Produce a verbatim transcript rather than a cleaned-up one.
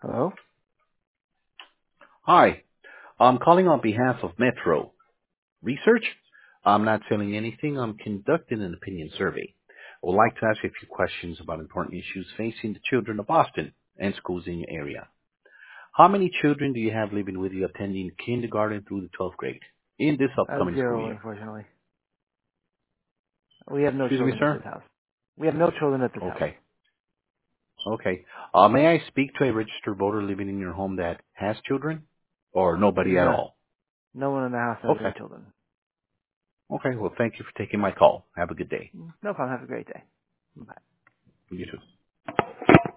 Hello? Hi, I'm calling on behalf of Metro Research. I'm not selling anything. I'm conducting an opinion survey. I would like to ask you a few questions about important issues facing the children of Boston and schools in your area. How many children do you have living with you attending kindergarten through the twelfth grade in this Uh, upcoming school zero, year? unfortunately. We have no Excuse me, children at sir? this house. We have no children at this house. Okay. Okay. Uh, may I speak to a registered voter living in your home that has children or nobody at No, all? no one in the house has any Okay. children. Okay. Well, thank you for taking my call. Have a good day. No problem. Have a great day. Bye. You too.